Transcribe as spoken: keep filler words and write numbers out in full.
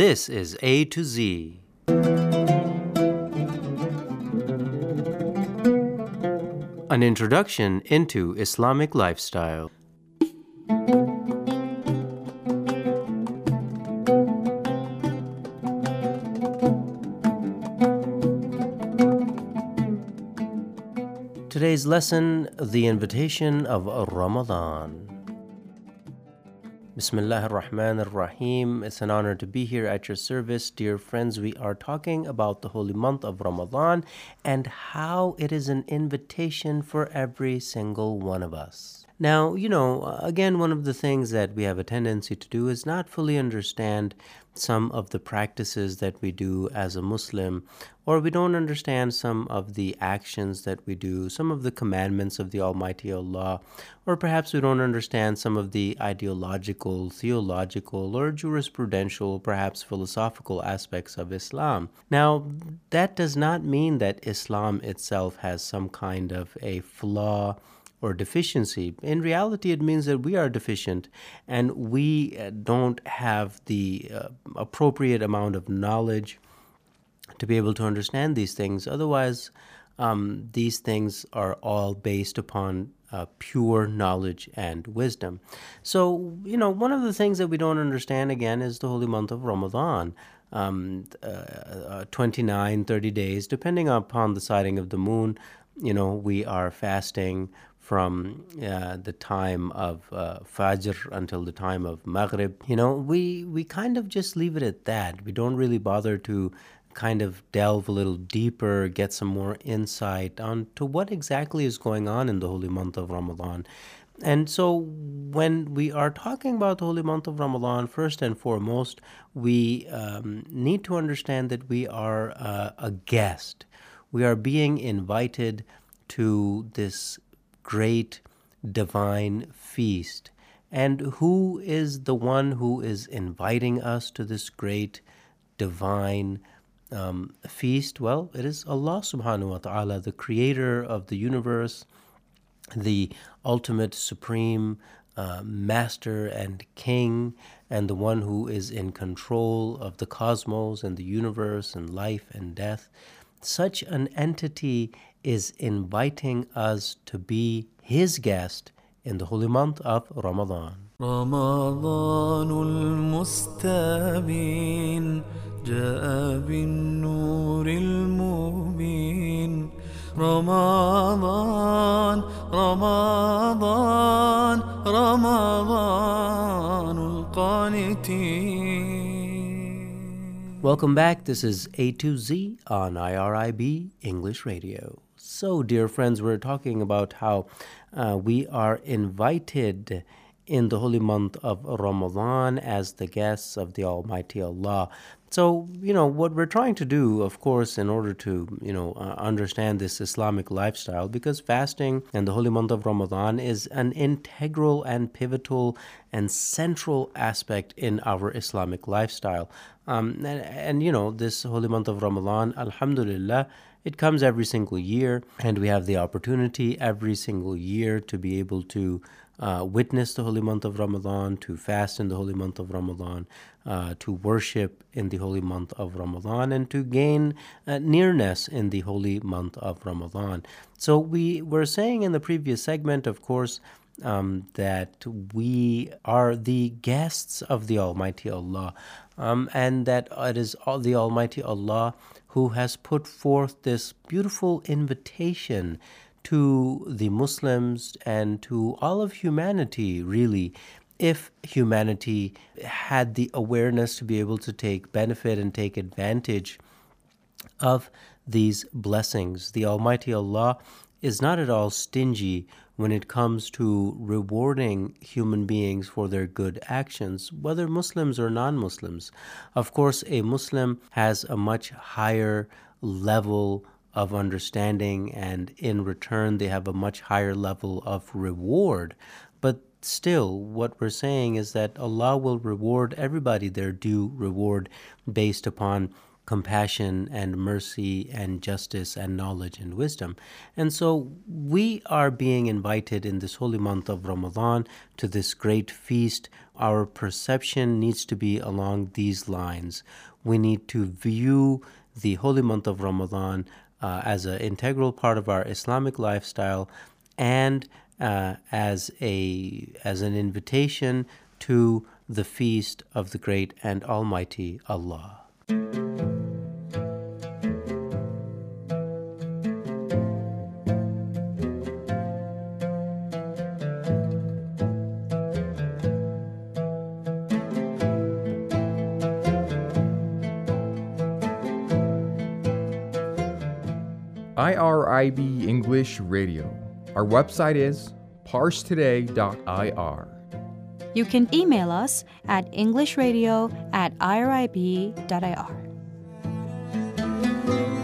This is A to Z. An introduction into Islamic lifestyle. Today's lesson, the invitation of Ramadan. Bismillah ar-Rahman ar-Rahim. It's an honor to be here at your service. Dear friends, we are talking about the holy month of Ramadan and how it is an invitation for every single one of us. Now, you know, again, one of the things that we have a tendency to do is not fully understand some of the practices that we do as a Muslim, or we don't understand some of the actions that we do, some of the commandments of the Almighty Allah, or perhaps we don't understand some of the ideological, theological, or jurisprudential, perhaps philosophical aspects of Islam. Now, that does not mean that Islam itself has some kind of a flaw or deficiency. In reality, it means that we are deficient and we don't have the uh, appropriate amount of knowledge to be able to understand these things. Otherwise, um, these things are all based upon uh, pure knowledge and wisdom. So, you know, one of the things that we don't understand, again, is the holy month of Ramadan. Um, uh, uh, twenty-nine, thirty days, depending upon the sighting of the moon, you know, we are fasting from uh, the time of uh, Fajr until the time of Maghrib. You know, we, we kind of just leave it at that. We don't really bother to kind of delve a little deeper, get some more insight on to what exactly is going on in the holy month of Ramadan. And so when we are talking about the holy month of Ramadan, first and foremost, we um, need to understand that we are uh, a guest. We are being invited to this great divine feast. And who is the one who is inviting us to this great divine um, feast? Well, it is Allah subhanahu wa ta'ala, the creator of the universe, the ultimate supreme uh, master and king, and the one who is in control of the cosmos and the universe and life and death. Such an entity is inviting us to be his guest in the holy month of Ramadan. رمضان المستبين جاء بالنور المبين رمضان رمضان رمضان القانتين. Welcome back. This is A to Z on I R I B English Radio. So, dear friends, we're talking about how uh, we are invited in the holy month of Ramadan as the guests of the Almighty Allah. So, you know, what we're trying to do, of course, in order to, you know, uh, understand this Islamic lifestyle, because fasting and the holy month of Ramadan is an integral and pivotal and central aspect in our Islamic lifestyle. Um, and, and, you know, this holy month of Ramadan, alhamdulillah, it comes every single year, and we have the opportunity every single year to be able to uh, witness the holy month of Ramadan, to fast in the holy month of Ramadan, uh, to worship in the holy month of Ramadan, and to gain uh, nearness in the holy month of Ramadan. So we were saying in the previous segment, of course, Um, that we are the guests of the Almighty Allah, um, and that it is the Almighty Allah who has put forth this beautiful invitation to the Muslims and to all of humanity, really, if humanity had the awareness to be able to take benefit and take advantage of these blessings. The Almighty Allah is not at all stingy when it comes to rewarding human beings for their good actions, whether Muslims or non-Muslims. Of course, a Muslim has a much higher level of understanding, and in return, they have a much higher level of reward. But still, what we're saying is that Allah will reward everybody their due reward based upon compassion and mercy and justice and knowledge and wisdom. And so we are being invited in this holy month of Ramadan to this great feast. Our perception needs to be along these lines. We need to view the holy month of Ramadan uh, as an integral part of our Islamic lifestyle and uh, as a as an invitation to the feast of the great and almighty Allah. I R I B English Radio. Our website is parse today dot I R. You can email us at englishradio at irib dot I R.